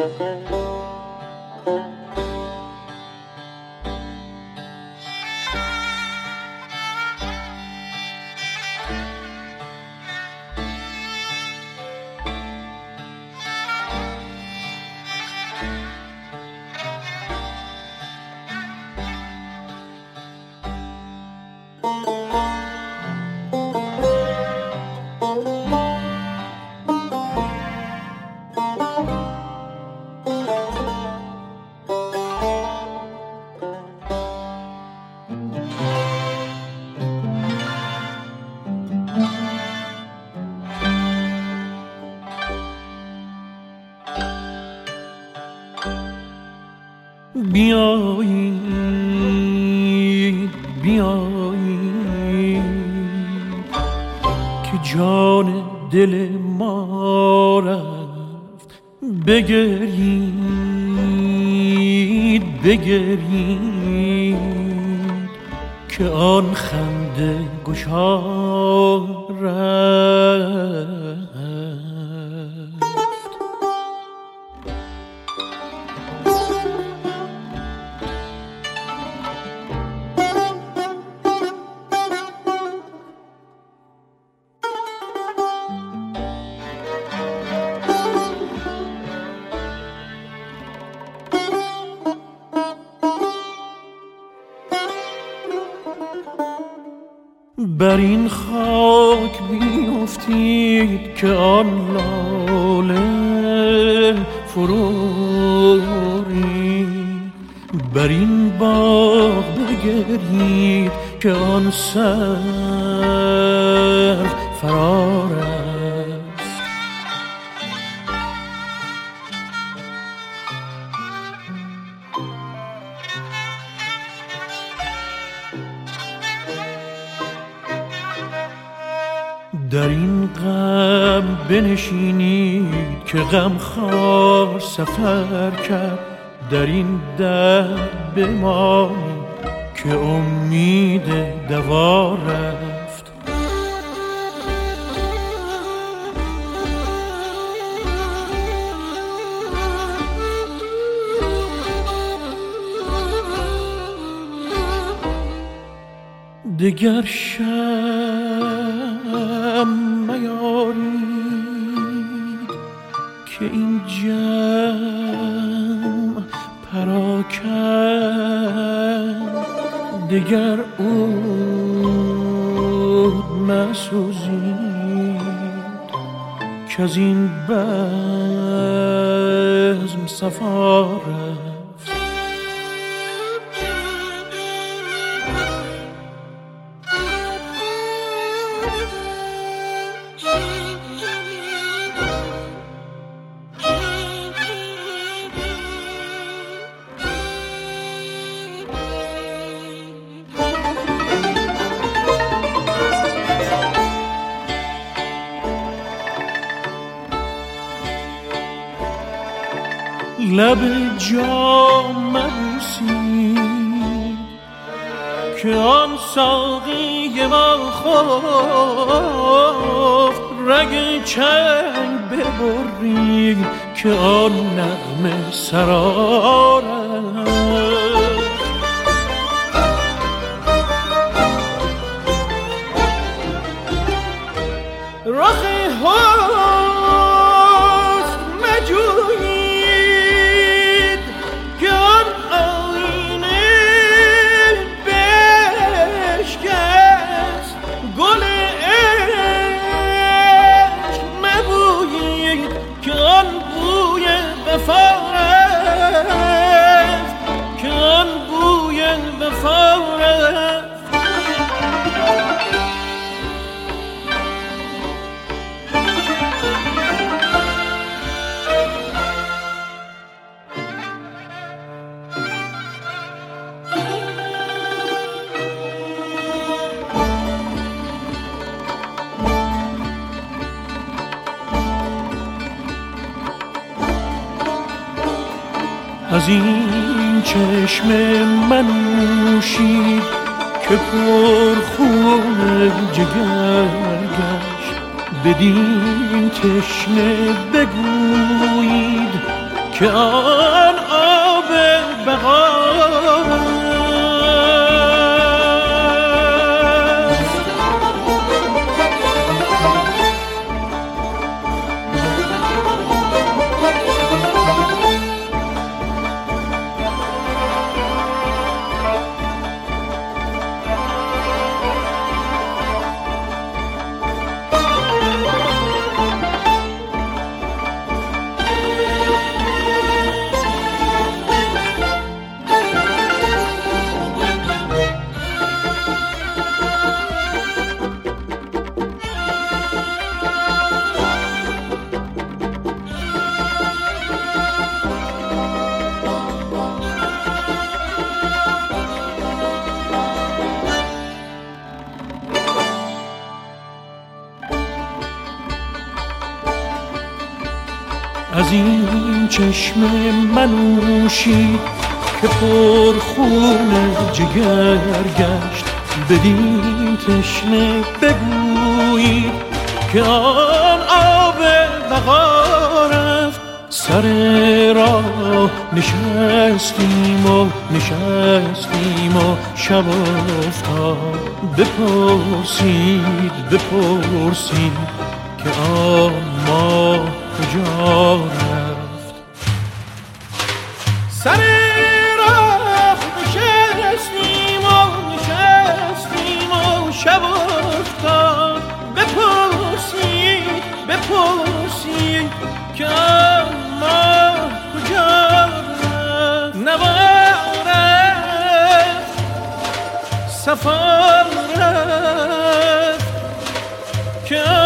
بیایید بیایید که جان دل ما رفت، بگرید بگرید که آن خنده گشا رفت. بر این خاک بیفتید که آن لاله فروری، بر این باغ بگرید که آن سر فرار است. در این غم بنشینید که غمخوار سفر کرد، در این درد بمانید که امید دوا رفت. دگر شم میارید که این جمع پراکند، دگر عود مسوزید که از این بزم صفا رفت. لب جام بوسید که آن ساقی ما خفت، رگ چنگ ببرید که آن نغمه سرار است. رخ حسن مجویید که آن آینه بشکست، گل عشق مبویید که آن بوی وفا رفت، که آن بوی وفا رفت. از این چشم من نوشید که پر خون جگر گشت، بدین تشنه بگویید که آن آب بقا از این چشم منوشی که پر خون جگر گشت، بدین تشنه بگویی که آن آب بقا رفت. سر راه نشستیم و شب افتاد. بپرسید که آن ماه کجا رفت. سر راه نشستیم و شب افتاد. بپرسید که آن ماه کجا رفت. نوار رفت، سفر رفت که